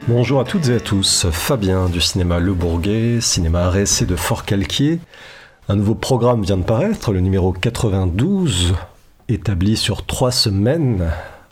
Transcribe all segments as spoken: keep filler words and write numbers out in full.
Bonjour à toutes et à tous, Fabien du cinéma Le Bourguet, cinéma Arrêté de Forcalquier. Un nouveau programme vient de paraître, le numéro quatre-vingt-douze, établi sur trois semaines.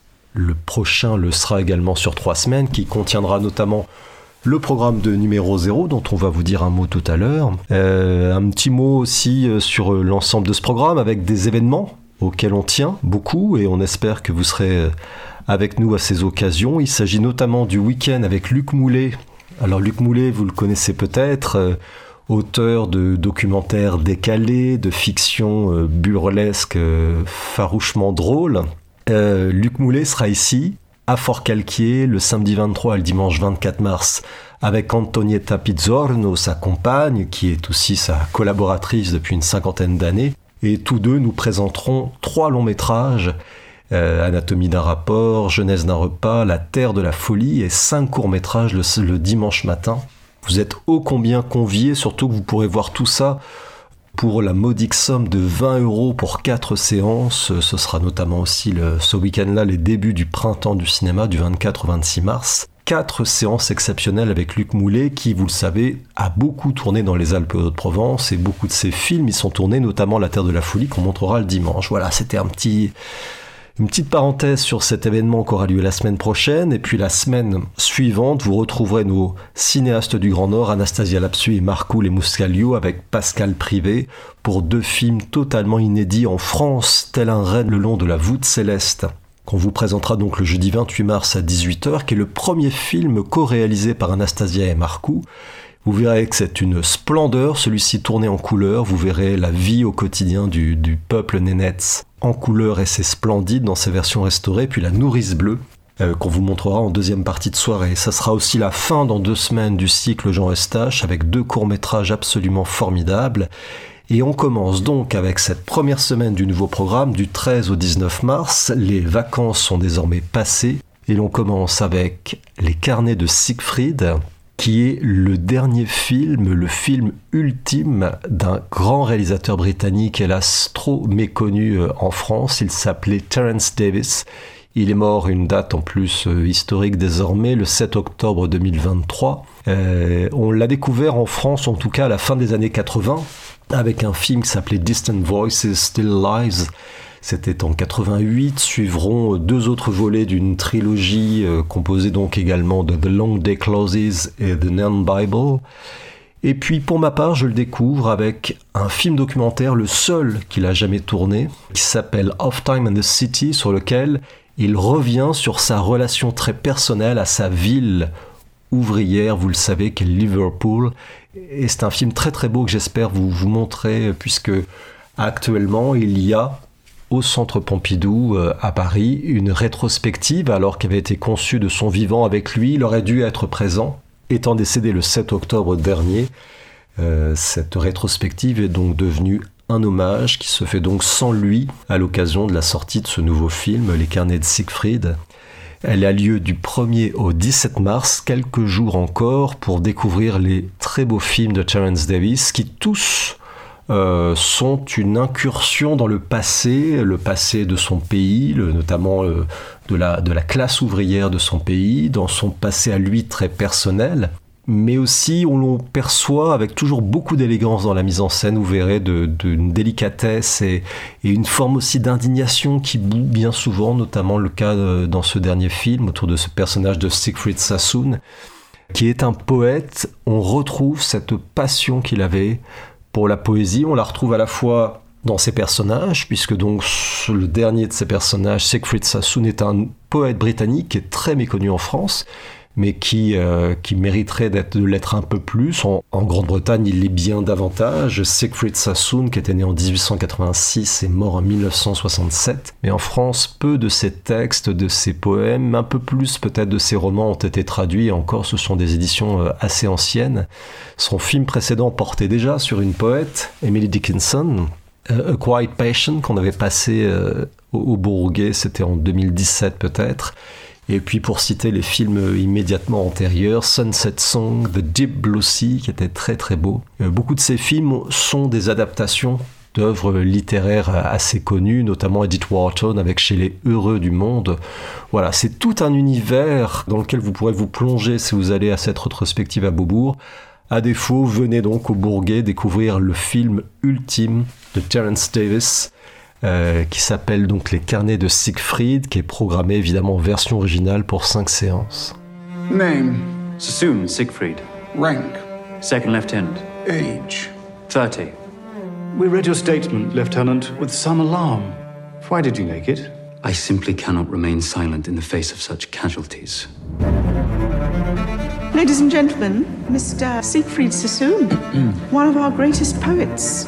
Le prochain le sera également sur trois semaines, qui contiendra notamment le programme de numéro zéro, dont on va vous dire un mot tout à l'heure. Euh, un petit mot aussi sur l'ensemble de ce programme, avec des événements auxquels on tient beaucoup, et on espère que vous serez avec nous à ces occasions. Il s'agit notamment du week-end avec Luc Moulet. Alors Luc Moulet, vous le connaissez peut-être, euh, auteur de documentaires décalés, de fiction euh, burlesque, euh, farouchement drôle. Euh, Luc Moulet sera ici, à Forcalquier, le samedi vingt-trois et le dimanche vingt-quatre mars, avec Antonietta Pizzorno, sa compagne, qui est aussi sa collaboratrice depuis une cinquantaine d'années. Et tous deux nous présenteront trois longs métrages, euh, Anatomie d'un rapport, Jeunesse d'un repas, La terre de la folie, et cinq courts-métrages le, le dimanche matin. Vous êtes ô combien conviés, surtout que vous pourrez voir tout ça pour la modique somme de vingt euros pour quatre séances. Ce sera notamment aussi le, ce week-end-là les débuts du printemps du cinéma du vingt-quatre au vingt-six mars. Quatre séances exceptionnelles avec Luc Moulet qui, vous le savez, a beaucoup tourné dans les Alpes-de-Haute-Provence, et beaucoup de ses films y sont tournés, notamment La terre de la folie qu'on montrera le dimanche. Voilà, c'était un petit... Une petite parenthèse sur cet événement qui aura lieu la semaine prochaine, et puis la semaine suivante, vous retrouverez nos cinéastes du Grand Nord, Anastasia Lapsu et Marco Lemuscalio, avec Pascal Privé, pour deux films totalement inédits en France, tel un raid le long de la voûte céleste, qu'on vous présentera donc le jeudi vingt-huit mars à dix-huit heures, qui est le premier film co-réalisé par Anastasia et Marco. Vous verrez que c'est une splendeur, celui-ci tourné en couleur. Vous verrez la vie au quotidien du, du peuple nénètse en couleur, et c'est splendide dans ses versions restaurées. Puis la nourrice bleue, euh, qu'on vous montrera en deuxième partie de soirée. Ça sera aussi la fin dans deux semaines du cycle Jean Eustache, avec deux courts-métrages absolument formidables. Et on commence donc avec cette première semaine du nouveau programme, du treize au dix-neuf mars. Les vacances sont désormais passées, et l'on commence avec Les carnets de Siegfried, qui est le dernier film, le film ultime d'un grand réalisateur britannique, hélas trop méconnu en France. Il s'appelait Terence Davis. Il est mort, une date en plus euh, historique désormais, le sept octobre deux mille vingt-trois. Euh, on l'a découvert en France, en tout cas à la fin des années quatre-vingts, avec un film qui s'appelait Distant Voices, Still Lives. C'était en quatre-vingt-huit, suivront deux autres volets d'une trilogie euh, composée donc également de The Long Day Closes et The Nan Bible. Et puis pour ma part, je le découvre avec un film documentaire, le seul qu'il a jamais tourné, qui s'appelle Off Time and the City, sur lequel il revient sur sa relation très personnelle à sa ville ouvrière, vous le savez, qu'est Liverpool. Et c'est un film très très beau que j'espère vous, vous montrer, puisque actuellement il y a au Centre Pompidou euh, à Paris une rétrospective, alors qu'elle avait été conçue de son vivant avec lui. Il aurait dû être présent, étant décédé le sept octobre dernier. Euh, cette rétrospective est donc devenue un hommage qui se fait donc sans lui à l'occasion de la sortie de ce nouveau film, Les carnets de Siegfried. Elle a lieu du premier au dix-sept mars, quelques jours encore, pour découvrir les très beaux films de Terence Davis, qui tous Euh, sont une incursion dans le passé, le passé de son pays, le, notamment euh, de, la, de la classe ouvrière de son pays, dans son passé à lui très personnel, mais aussi on l'on perçoit avec toujours beaucoup d'élégance dans la mise en scène, vous verrez, de, de, une délicatesse et, et une forme aussi d'indignation qui bout bien souvent, notamment le cas euh, dans ce dernier film, autour de ce personnage de Siegfried Sassoon, qui est un poète. On retrouve cette passion qu'il avait pour la poésie. On la retrouve à la fois dans ses personnages, puisque donc le dernier de ses personnages, Siegfried Sassoon, est un poète britannique qui est très méconnu en France, mais qui, euh, qui mériterait d'être, de l'être un peu plus. En, en Grande-Bretagne, il l'est bien davantage. Siegfried Sassoon, qui était né en dix-huit cent quatre-vingt-six et mort en mille neuf cent soixante-sept. Mais en France, peu de ses textes, de ses poèmes, un peu plus peut-être de ses romans ont été traduits. Et encore, ce sont des éditions assez anciennes. Son film précédent portait déjà sur une poète, Emily Dickinson, A Quiet Passion, qu'on avait passé euh, au, au Bourguet, c'était en deux mille dix-sept peut-être. Et puis pour citer les films immédiatement antérieurs, Sunset Song, The Deep Blue Sea, qui était très très beau. Euh, beaucoup de ces films sont des adaptations d'œuvres littéraires assez connues, notamment Edith Wharton avec Chez les Heureux du Monde. Voilà, c'est tout un univers dans lequel vous pourrez vous plonger si vous allez à cette rétrospective à Beaubourg. À défaut, venez donc au Bourget découvrir le film ultime de Terence Davis, euh, qui s'appelle donc Les Carnets de Siegfried, qui est programmé évidemment en version originale pour cinq séances. Name? Sassoon Siegfried. Rank? Second lieutenant. Age? Thirty. We read your statement, Lieutenant, with some alarm. Why did you make it? I simply cannot remain silent in the face of such casualties. Ladies and gentlemen, Mister Siegfried Sassoon, one of our greatest poets.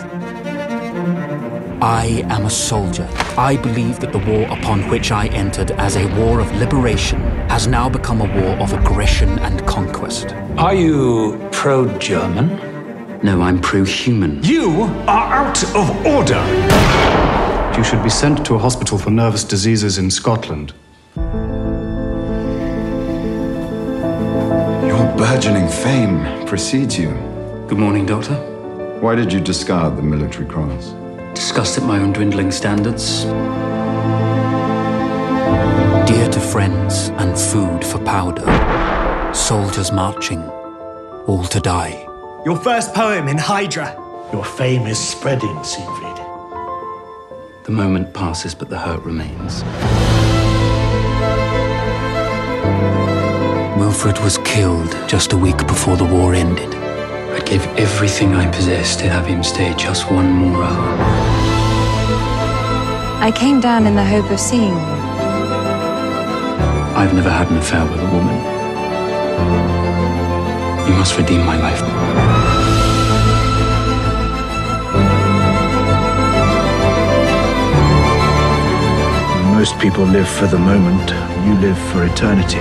I am a soldier. I believe that the war upon which I entered as a war of liberation has now become a war of aggression and conquest. Are you pro-German? No, I'm pro-human. You are out of order! You should be sent to a hospital for nervous diseases in Scotland. Burgeoning fame precedes you. Good morning, Doctor. Why did you discard the military cross? Disgusted at my own dwindling standards. Dear to friends and food for powder, soldiers marching, all to die. Your first poem in Hydra. Your fame is spreading, Siegfried. The moment passes, but the hurt remains. Wilfred was killed just a week before the war ended. I'd give everything I possess to have him stay just one more hour. I came down in the hope of seeing you. I've never had an affair with a woman. You must redeem my life. Most people live for the moment. You live for eternity.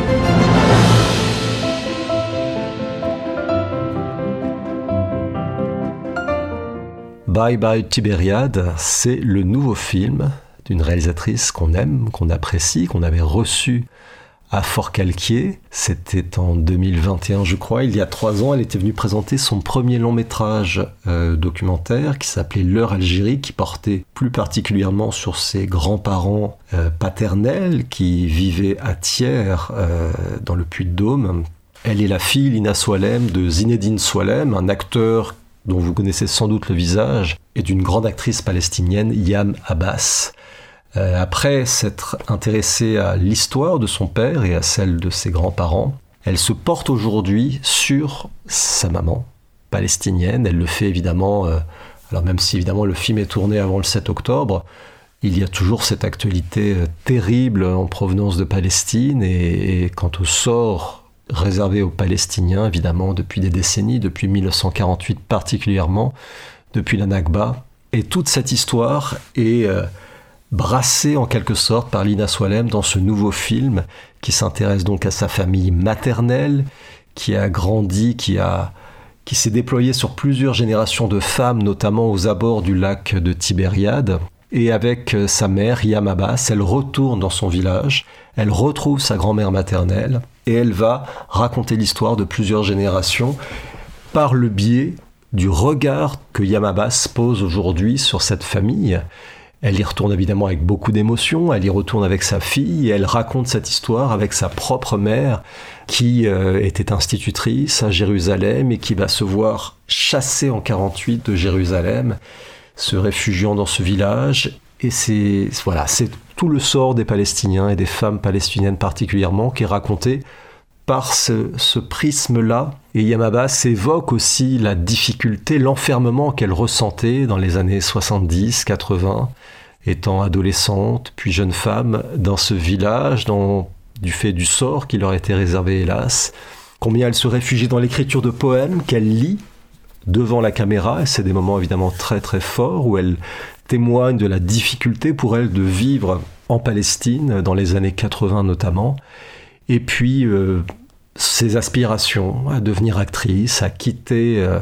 Bye Bye Tibériade, c'est le nouveau film d'une réalisatrice qu'on aime, qu'on apprécie, qu'on avait reçu à Forcalquier. C'était en deux mille vingt et un, je crois. Il y a trois ans, elle était venue présenter son premier long métrage euh, documentaire qui s'appelait L'heure Algérie, qui portait plus particulièrement sur ses grands-parents euh, paternels qui vivaient à Thiers, euh, dans le Puy-de-Dôme. Elle est la fille, Lina Soualem, de Zinedine Soualem, un acteur dont vous connaissez sans doute le visage, et d'une grande actrice palestinienne, Yam Abbas. Euh, après s'être intéressée à l'histoire de son père et à celle de ses grands-parents, elle se porte aujourd'hui sur sa maman palestinienne. Elle le fait évidemment, euh, alors même si évidemment le film est tourné avant le sept octobre, il y a toujours cette actualité euh, terrible en provenance de Palestine, et, et quant au sort réservé aux Palestiniens, évidemment, depuis des décennies, depuis mille neuf cent quarante-huit particulièrement, depuis la Nakba. Et toute cette histoire est euh, brassée en quelque sorte par Lina Soualem dans ce nouveau film qui s'intéresse donc à sa famille maternelle, qui a grandi, qui, a, qui s'est déployé sur plusieurs générations de femmes, notamment aux abords du lac de Tibériade. Et avec sa mère, Yam Abbas, elle retourne dans son village, elle retrouve sa grand-mère maternelle, et elle va raconter l'histoire de plusieurs générations par le biais du regard que Yam Abbas pose aujourd'hui sur cette famille. Elle y retourne évidemment avec beaucoup d'émotion, elle y retourne avec sa fille, et elle raconte cette histoire avec sa propre mère qui euh, était institutrice à Jérusalem et qui va se voir chassée en quarante-huit de Jérusalem, se réfugiant dans ce village. Et c'est, voilà, c'est tout le sort des Palestiniens et des femmes palestiniennes particulièrement qui est raconté par ce, ce prisme-là. Et Yam Abbas évoque aussi la difficulté, l'enfermement qu'elle ressentait dans les années soixante-dix quatre-vingts, étant adolescente puis jeune femme dans ce village, dans, du fait du sort qui leur était réservé hélas. Combien elle se réfugie dans l'écriture de poèmes qu'elle lit devant la caméra, et c'est des moments évidemment très très forts où elle témoigne de la difficulté pour elle de vivre en Palestine, dans les années quatre-vingts notamment, et puis euh, ses aspirations à devenir actrice, à quitter euh,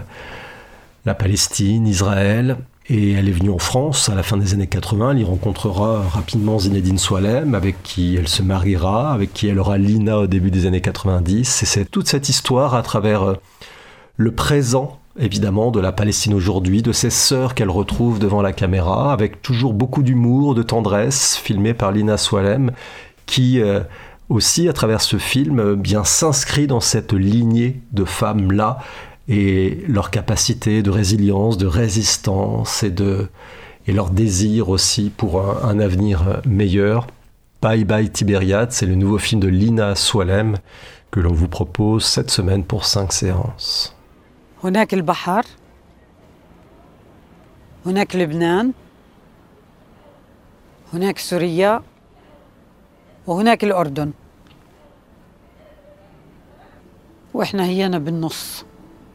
la Palestine, Israël, et elle est venue en France à la fin des années quatre-vingts, elle y rencontrera rapidement Zinedine Soualem, avec qui elle se mariera, avec qui elle aura Lina au début des années quatre-vingt-dix, et c'est toute cette histoire à travers euh, le présent évidemment de la Palestine aujourd'hui, de ses sœurs qu'elle retrouve devant la caméra, avec toujours beaucoup d'humour, de tendresse, filmé par Lina Swalem, qui euh, aussi, à travers ce film, bien s'inscrit dans cette lignée de femmes-là, et leur capacité de résilience, de résistance, et, de, et leur désir aussi pour un, un avenir meilleur. Bye Bye Tibériade, c'est le nouveau film de Lina Swalem, que l'on vous propose cette semaine pour cinq séances. هناك البحر هناك لبنان هناك سوريا وهناك الأردن وإحنا هينا بالنص.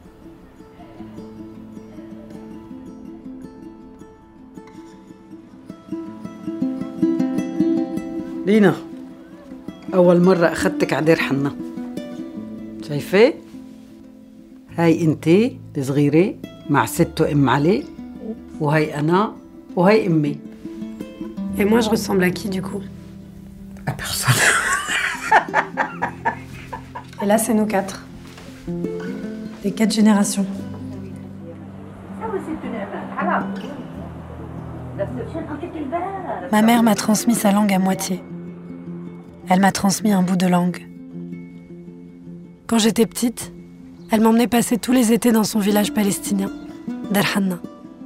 لينا أول مرة أخذتك على دير حنا، شايفة؟ هاي انتي الصغيرة مع ست وام علي، وهي انا وهي امي. Et moi je ressemble à qui du coup? À personne. Et là c'est nous quatre. Les quatre générations. Ma mère m'a transmis sa langue à moitié. Elle m'a transmis un bout de langue. Quand j'étais petite, elle m'emmenait passer tous les étés dans son village palestinien, Dar Hanna.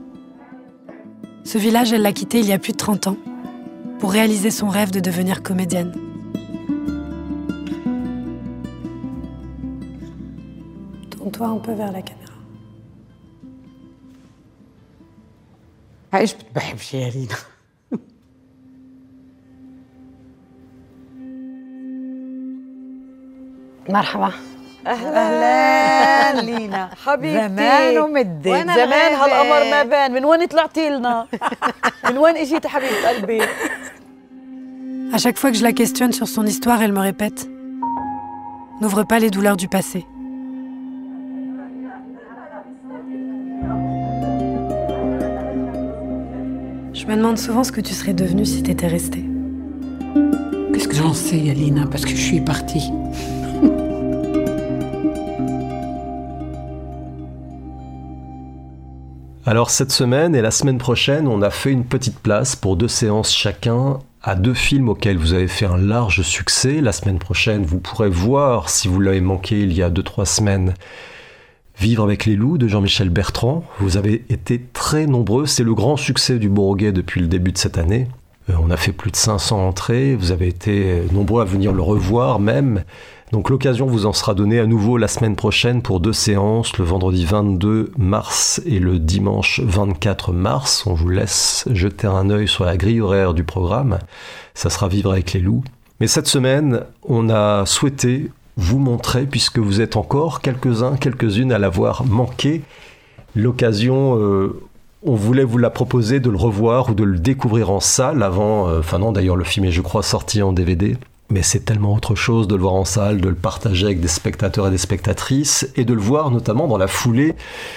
Ce village, elle l'a quitté il y a plus de trente ans pour réaliser son rêve de devenir comédienne. Tourne-toi un peu vers la caméra. عايش بتحبش يا رينا. مرحبا. اهلا لينا حبيبتي. زمان ومدت زمان هالقمر ما بان. من وين طلعتي لنا؟ من وين اجيتي حبيبه قلبي؟ À chaque fois que je la questionne sur son histoire, elle me répète « N'ouvre pas les douleurs du passé ». Je me demande souvent ce que tu serais devenue si t'étais restée. Qu'est-ce que j'en sais, Alina, parce que je suis partie. Alors cette semaine et la semaine prochaine, on a fait une petite place pour deux séances chacun à deux films auxquels vous avez fait un large succès. La semaine prochaine, vous pourrez voir, si vous l'avez manqué il y a deux trois semaines, Vivre avec les loups de Jean-Michel Bertrand. Vous avez été très nombreux, c'est le grand succès du Bourguet depuis le début de cette année. Euh, on a fait plus de cinq cents entrées, vous avez été nombreux à venir le revoir même. Donc l'occasion vous en sera donnée à nouveau la semaine prochaine pour deux séances, le vendredi vingt-deux mars et le dimanche vingt-quatre mars. On vous laisse jeter un œil sur la grille horaire du programme. Ça sera Vivre avec les loups. Mais cette semaine, on a souhaité vous montrer, puisque vous êtes encore quelques-uns, quelques-unes à l'avoir manqué, l'occasion, euh, on voulait vous la proposer de le revoir ou de le découvrir en salle avant, euh, enfin non d'ailleurs le film est je crois sorti en D V D, mais c'est tellement autre chose de le voir en salle, de le partager avec des spectateurs et des spectatrices, et de le voir notamment dans la foulée.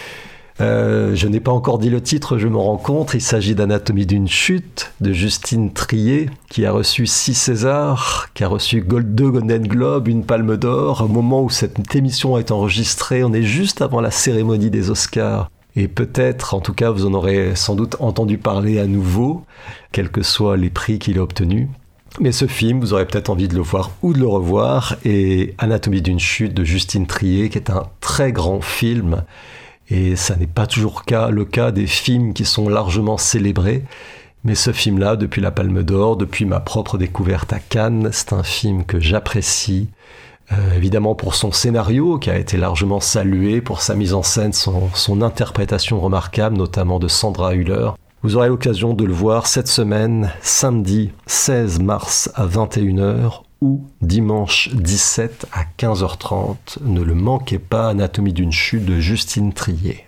Euh, je n'ai pas encore dit le titre, je me rends compte, il s'agit d'Anatomie d'une chute, de Justine Triet, qui a reçu six Césars, qui a reçu deux Golden Globes, une Palme d'Or. Au moment où cette émission est enregistrée, on est juste avant la cérémonie des Oscars. Et peut-être, en tout cas, vous en aurez sans doute entendu parler à nouveau, quels que soient les prix qu'il a obtenus. Mais ce film, vous aurez peut-être envie de le voir ou de le revoir, et Anatomie d'une chute de Justine Triet, qui est un très grand film. Et ça n'est pas toujours le cas des films qui sont largement célébrés. Mais ce film-là, depuis la Palme d'Or, depuis ma propre découverte à Cannes, c'est un film que j'apprécie. Euh, évidemment pour son scénario, qui a été largement salué, pour sa mise en scène, son, son interprétation remarquable, notamment de Sandra Hüller. Vous aurez l'occasion de le voir cette semaine, samedi seize mars à vingt et une heures, ou dimanche dix-sept à quinze heures trente. Ne le manquez pas, Anatomie d'une chute de Justine Triet.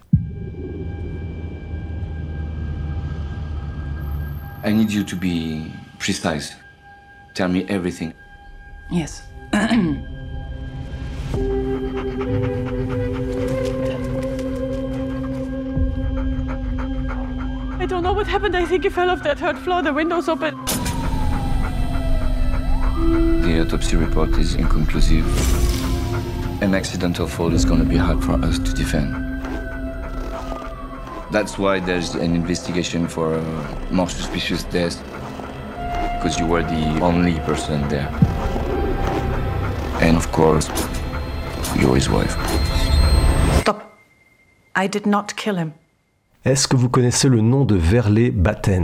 I need you to be precise. Tell me everything. Yes. I don't know what happened. I think he fell off that third floor. The window's open. The autopsy report is inconclusive. An accidental fall is going to be hard for us to defend. That's why there's an investigation for a more suspicious death. Because you were the only person there. And of course, you're his wife. Stop. I did not kill him. Est-ce que vous connaissez le nom de Verlé Battens ?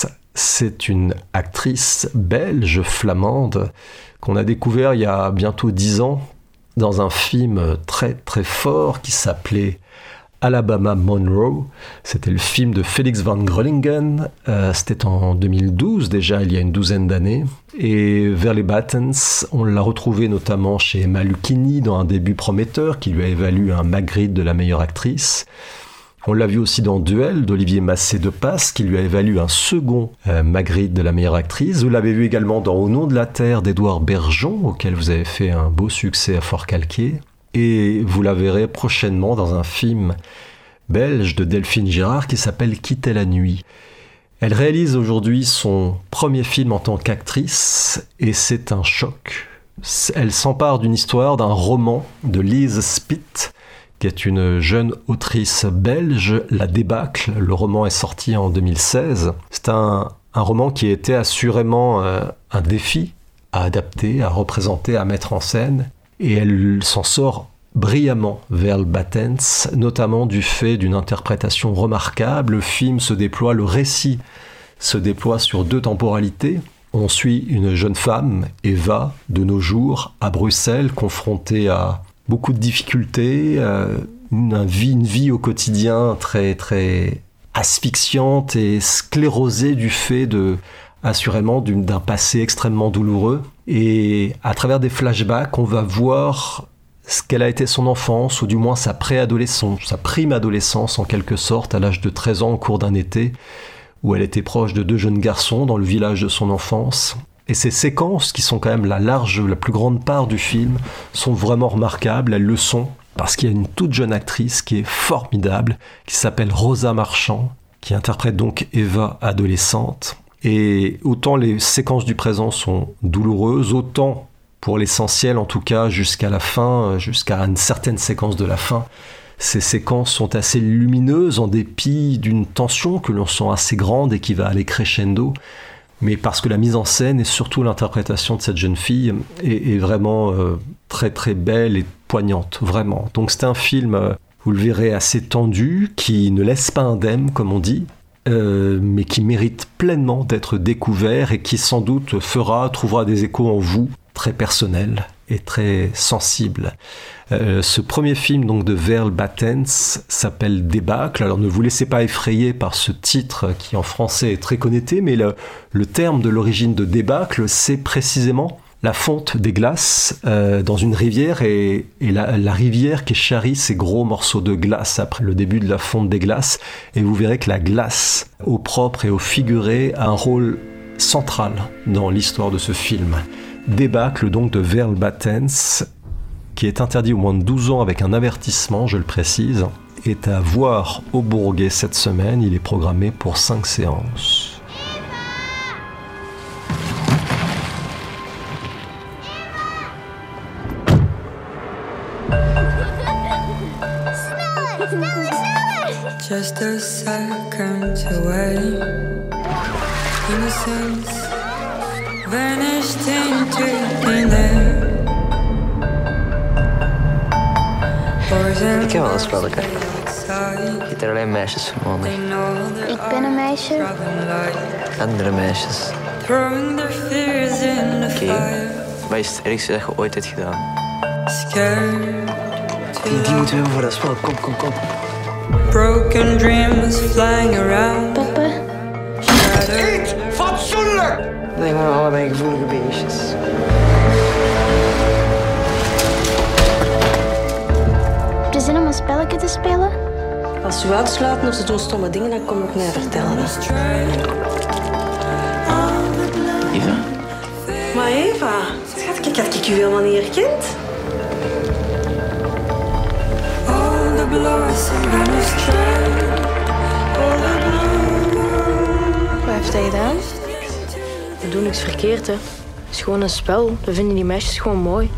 C'est une actrice belge flamande qu'on a découvert il y a bientôt dix ans dans un film très très fort qui s'appelait Alabama Monroe. C'était le film de Felix van Groningen. Euh, c'était en deux mille douze déjà, il y a une douzaine d'années. Et Verlé Battens, on l'a retrouvé notamment chez Emma Lucchini dans Un début prometteur qui lui a valu un Magritte de la meilleure actrice. On l'a vu aussi dans Duel d'Olivier Massé-de-Passe, qui lui a valu un second euh, Magritte de la meilleure actrice. Vous l'avez vu également dans Au nom de la terre d'Édouard Bergeon, auquel vous avez fait un beau succès à Forcalquier. Et vous la verrez prochainement dans un film belge de Delphine Girard qui s'appelle Quitter la nuit. Elle réalise aujourd'hui son premier film en tant qu'actrice et c'est un choc. Elle s'empare d'une histoire, d'un roman de Lise Spitt, qui est une jeune autrice belge, La Débâcle. Le roman est sorti en deux mille seize. C'est un, un roman qui était assurément euh, un défi à adapter, à représenter, à mettre en scène. Et elle s'en sort brillamment, Verlé Battens, notamment du fait d'une interprétation remarquable. Le film se déploie, le récit se déploie sur deux temporalités. On suit une jeune femme, Eva, de nos jours, à Bruxelles, confrontée à beaucoup de difficultés, euh, une, vie, une vie au quotidien très, très asphyxiante et sclérosée du fait de, assurément d'une, d'un passé extrêmement douloureux. Et à travers des flashbacks, on va voir ce qu'elle a été son enfance, ou du moins sa préadolescence, sa prime adolescence en quelque sorte, à l'âge de treize ans au cours d'un été, où elle était proche de deux jeunes garçons dans le village de son enfance. Et ces séquences, qui sont quand même la large, la plus grande part du film, sont vraiment remarquables. Elles le sont parce qu'il y a une toute jeune actrice qui est formidable, qui s'appelle Rosa Marchand, qui interprète donc Eva adolescente. Et autant les séquences du présent sont douloureuses, autant pour l'essentiel, en tout cas jusqu'à la fin, jusqu'à une certaine séquence de la fin, ces séquences sont assez lumineuses en dépit d'une tension que l'on sent assez grande et qui va aller crescendo. Mais parce que la mise en scène et surtout l'interprétation de cette jeune fille est, est vraiment euh, très très belle et poignante, vraiment. Donc c'est un film, euh, vous le verrez, assez tendu, qui ne laisse pas indemne, comme on dit, euh, mais qui mérite pleinement d'être découvert et qui sans doute fera, trouvera des échos en vous, très personnels et très sensibles. Euh, ce premier film donc de Verlé Battens s'appelle Débâcle. Alors ne vous laissez pas effrayer par ce titre qui en français est très connoté, mais le, le terme de l'origine de débâcle, c'est précisément la fonte des glaces euh, dans une rivière et, et la, la rivière qui charrie ces gros morceaux de glace après le début de la fonte des glaces. Et vous verrez que la glace, au propre et au figuré, a un rôle central dans l'histoire de ce film. Débâcle donc de Verlé Battens, qui est interdit au moins de douze ans avec un avertissement, je le précise, est à voir au Bourget cette semaine. Il est programmé pour cinq séances. Just a second away, innocence vanished into thin air. Ik heb wel een spelletje. Je hebt er alleen meisjes voor nodig. Ik ben een meisje. Andere meisjes. Oké, okay. Wat is het ergste dat je ooit hebt gedaan? Die, die moeten we hebben voor dat spel. Kom, kom, kom. Broken dreams flying around. Papa. Eet fatsoenlijk! Nee, maar allebei gevoelige beestjes. Heb je zin om een spelletje te spelen? Als ze u uitsluiten of ze doen stomme dingen, dan kom ik mij vertellen. Eva? Maar Eva, schat, ik had ik u helemaal niet herkend. Wat heeft hij gedaan? We doen niks verkeerd, hè. Het is gewoon een spel. We vinden die meisjes gewoon mooi.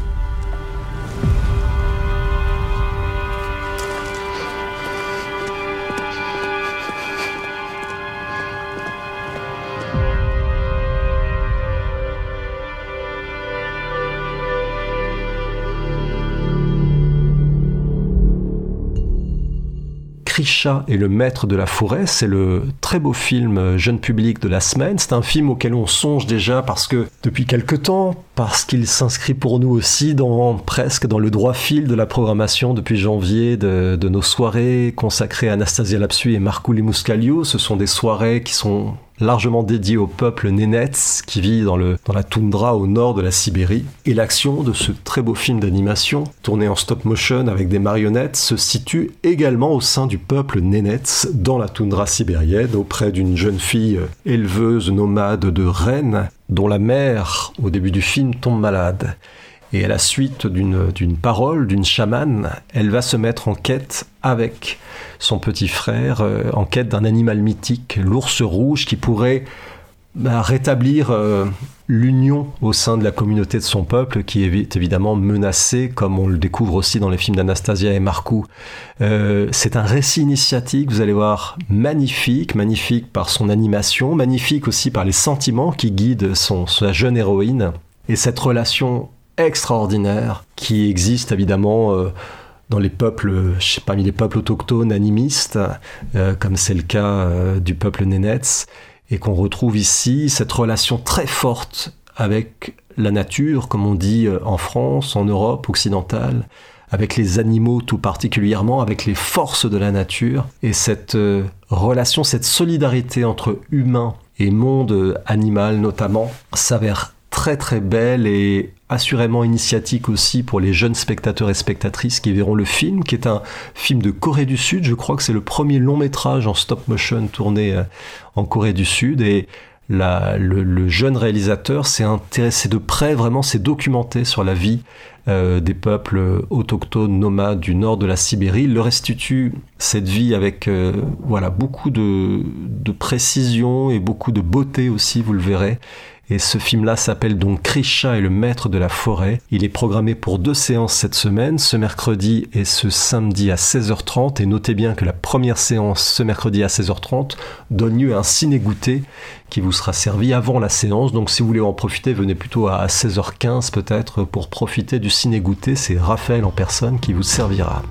Krisha et le maître de la forêt. C'est le très beau film jeune public de la semaine. C'est un film auquel on songe déjà parce que depuis quelque temps, parce qu'il s'inscrit pour nous aussi dans presque dans le droit fil de la programmation depuis janvier de, de nos soirées consacrées à Anastasia Lapsui et Markouli Mouskaliou. Ce sont des soirées qui sont largement dédié au peuple Nenets qui vit dans, le, dans la toundra au nord de la Sibérie. Et l'action de ce très beau film d'animation, tourné en stop motion avec des marionnettes, se situe également au sein du peuple Nenets dans la toundra sibérienne, auprès d'une jeune fille éleveuse nomade de rennes, dont la mère, au début du film, tombe malade. Et à la suite d'une, d'une parole, d'une chamane, elle va se mettre en quête avec son petit frère, euh, en quête d'un animal mythique, l'ours rouge, qui pourrait bah, rétablir euh, l'union au sein de la communauté de son peuple, qui est évidemment menacée, comme on le découvre aussi dans les films d'Anastasia et Markou. Euh, c'est un récit initiatique, vous allez voir, magnifique, magnifique par son animation, magnifique aussi par les sentiments qui guident son, sa jeune héroïne, et cette relation extraordinaire qui existe évidemment euh, dans les peuples, je sais, parmi les peuples autochtones animistes, euh, comme c'est le cas euh, du peuple Nenets, et qu'on retrouve ici, cette relation très forte avec la nature, comme on dit en France, en Europe occidentale, avec les animaux tout particulièrement, avec les forces de la nature, et cette euh, relation, cette solidarité entre humains et monde animal notamment, s'avère très très belle et assurément initiatique aussi pour les jeunes spectateurs et spectatrices qui verront le film, qui est un film de Corée du Sud. Je crois que c'est le premier long métrage en stop motion tourné en Corée du Sud, et la, le, le jeune réalisateur s'est intéressé de près, vraiment s'est documenté sur la vie euh, des peuples autochtones nomades du nord de la Sibérie. Il leur restitue cette vie avec euh, voilà, beaucoup de, de précision et beaucoup de beauté aussi, vous le verrez. Et ce film-là s'appelle donc Krisha et le maître de la forêt. Il est programmé pour deux séances cette semaine, ce mercredi et ce samedi à seize heures trente. Et notez bien que la première séance, ce mercredi à seize heures trente, donne lieu à un ciné-goûter qui vous sera servi avant la séance. Donc si vous voulez en profiter, venez plutôt à seize heures quinze peut-être pour profiter du ciné-goûter. C'est Raphaël en personne qui vous servira.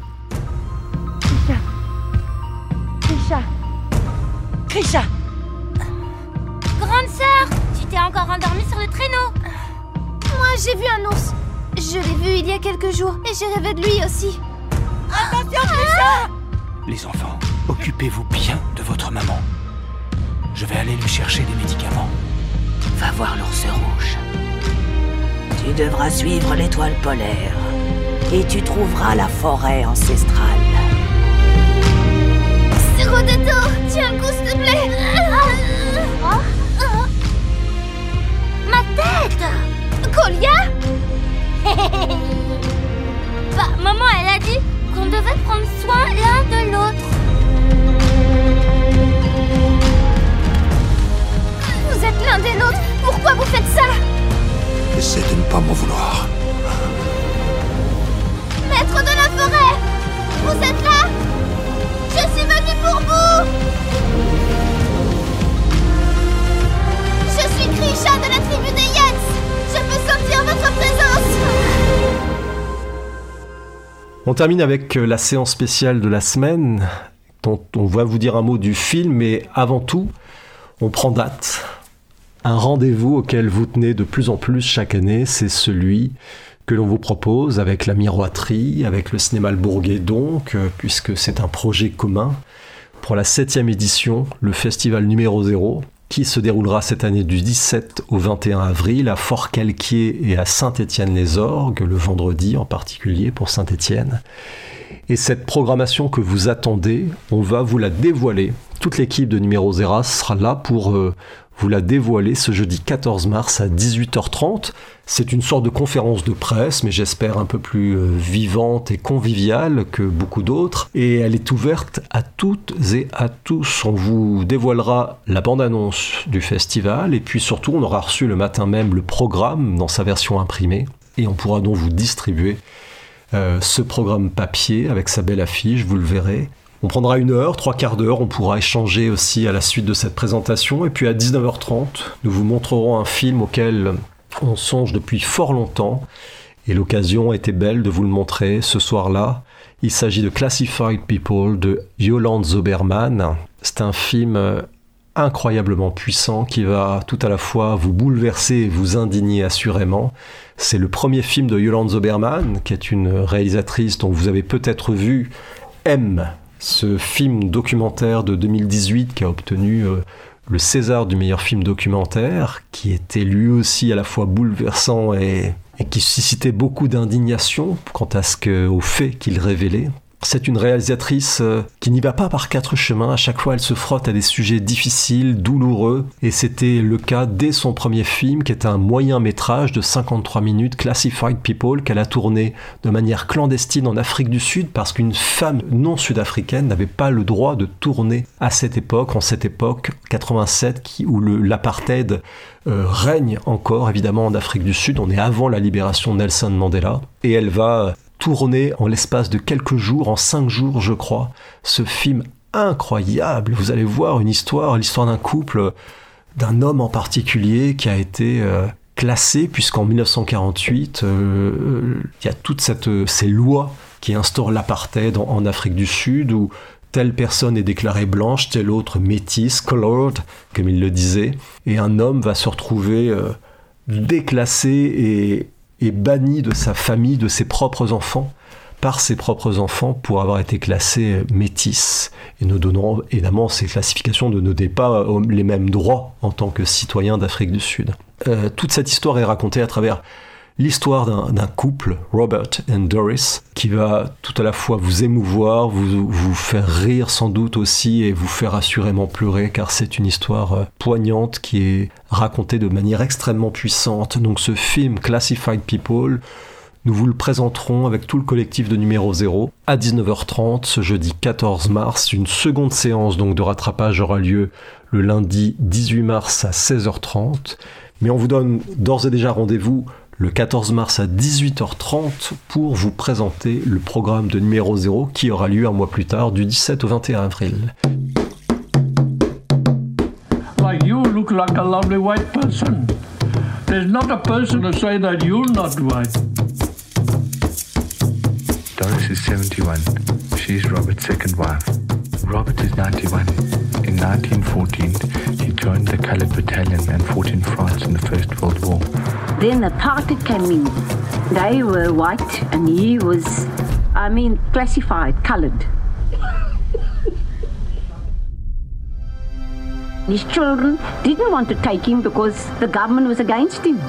Krisha. Krisha. Krisha. Grande sœur, tu t'es encore endormie sur le traîneau. Moi, j'ai vu un ours. Je l'ai vu il y a quelques jours et j'ai rêvé de lui aussi. Attention, Krisha! Les enfants, occupez-vous bien de votre maman. Je vais aller lui chercher des médicaments. Va voir l'ours rouge. Tu devras suivre l'étoile polaire et tu trouveras la forêt ancestrale. Rodato, tiens le coup, s'il te plaît. Oh. Ma tête. Kolia. Bah, maman, elle a dit qu'on devait prendre soin l'un de l'autre. Vous êtes l'un des nôtres. Pourquoi vous faites ça? Essaie de ne pas m'en vouloir. Maître de la forêt, vous êtes là? Je suis venu pour vous. Je suis Krisha de la tribu des Yets. Je peux sentir votre présence. On termine avec la séance spéciale de la semaine, dont on va vous dire un mot du film, mais avant tout, on prend date. Un rendez-vous auquel vous tenez de plus en plus chaque année, c'est celui que l'on vous propose avec la Miroiterie, avec le cinéma Le Bourguet donc, puisque c'est un projet commun pour la septième édition, le festival numéro zéro, qui se déroulera cette année du dix-sept au vingt et un avril à Fort-Calquier et à Saint-Étienne-les-Orgues, le vendredi en particulier pour Saint-Étienne. Et cette programmation que vous attendez, on va vous la dévoiler. Toute l'équipe de Numéro Zéro sera là pour euh, vous la dévoiler ce jeudi quatorze mars à dix-huit heures trente. C'est une sorte de conférence de presse, mais j'espère un peu plus euh, vivante et conviviale que beaucoup d'autres. Et elle est ouverte à toutes et à tous. On vous dévoilera la bande-annonce du festival, et puis surtout, on aura reçu le matin même le programme dans sa version imprimée, et on pourra donc vous distribuer euh, ce programme papier avec sa belle affiche, vous le verrez. On prendra une heure, trois quarts d'heure, on pourra échanger aussi à la suite de cette présentation. Et puis à dix-neuf heures trente, nous vous montrerons un film auquel on songe depuis fort longtemps Et l'occasion était belle de vous le montrer ce soir-là. Il s'agit de Classified People de Yolande Zoberman. C'est un film incroyablement puissant qui va tout à la fois vous bouleverser et vous indigner assurément. C'est le premier film de Yolande Zoberman, qui est une réalisatrice dont vous avez peut-être vu M, ce film documentaire de deux mille dix-huit qui a obtenu euh, le César du meilleur film documentaire, qui était lui aussi à la fois bouleversant et, et qui suscitait beaucoup d'indignation quant à ce que, aux faits qu'il révélait. C'est une réalisatrice qui n'y va pas par quatre chemins. À chaque fois, elle se frotte à des sujets difficiles, douloureux. Et c'était le cas dès son premier film, qui est un moyen métrage de cinquante-trois minutes, Classified People, qu'elle a tourné de manière clandestine en Afrique du Sud, parce qu'une femme non sud-africaine n'avait pas le droit de tourner à cette époque, en cette époque quatre-vingt-sept, qui, où le, l'apartheid euh, règne encore, évidemment, en Afrique du Sud. On est avant la libération de Nelson Mandela. Et elle va tourné en l'espace de quelques jours, en cinq jours je crois, ce film incroyable. Vous allez voir une histoire, l'histoire d'un couple, d'un homme en particulier qui a été euh, classé, puisqu'en dix-neuf cent quarante-huit, euh, il y a toutes cette, ces lois qui instaurent l'apartheid en, en Afrique du Sud, où telle personne est déclarée blanche, telle autre métisse, colored, comme il le disait, et un homme va se retrouver euh, déclassé et est banni de sa famille, de ses propres enfants, par ses propres enfants pour avoir été classé métis. Et ne donnant, évidemment, ces classifications ne donnaient pas les mêmes droits en tant que citoyen d'Afrique du Sud. Euh, toute cette histoire est racontée à travers l'histoire d'un, d'un couple, Robert et Doris, qui va tout à la fois vous émouvoir, vous, vous faire rire sans doute aussi, et vous faire assurément pleurer, car c'est une histoire poignante qui est racontée de manière extrêmement puissante. Donc ce film Classified People, nous vous le présenterons avec tout le collectif de Numéro Zéro à dix-neuf heures trente ce jeudi quatorze mars. Une seconde séance donc de rattrapage aura lieu le lundi dix-huit mars à seize heures trente. Mais on vous donne d'ores et déjà rendez-vous le quatorze mars à dix-huit heures trente pour vous présenter le programme de Numéro Zéro qui aura lieu un mois plus tard, du dix-sept au vingt et un avril. Like you look like a lovely white person. There's not a person to say that you're not white. Doris is seventy-one. She's Robert's second wife. Robert is ninety-one. In nineteen fourteen, he joined the Colored Battalion and fought in France in the First World War. Then the party came in. They were white and he was, I mean, classified, colored. His children didn't want to take him because the government was against him.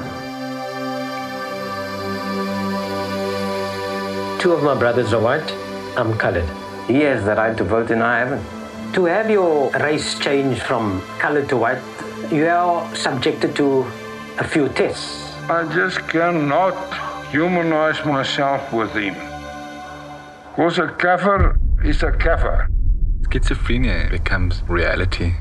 Two of my brothers are white, I'm colored. He has the right to vote and I haven't. To have your race change from colored to white, you are subjected to a few tests. I just cannot humanize myself with him. Because a kafir is a kafir. Schizophrenia becomes reality.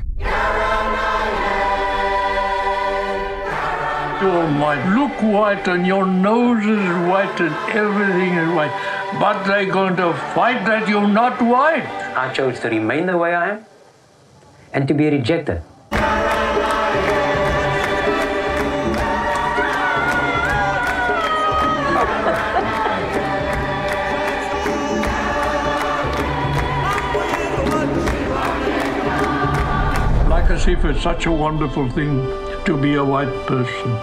You might look white and your nose is white and everything is white, but they're going to fight that you're not white. I chose to remain the way I am and to be rejected. Like as if it's such a wonderful thing to be a white person.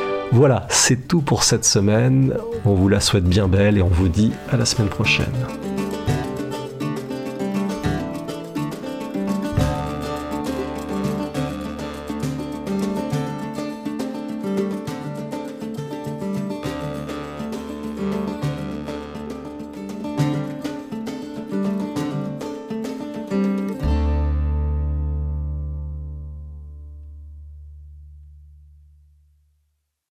Voilà, c'est tout pour cette semaine. On vous la souhaite bien belle et on vous dit à la semaine prochaine.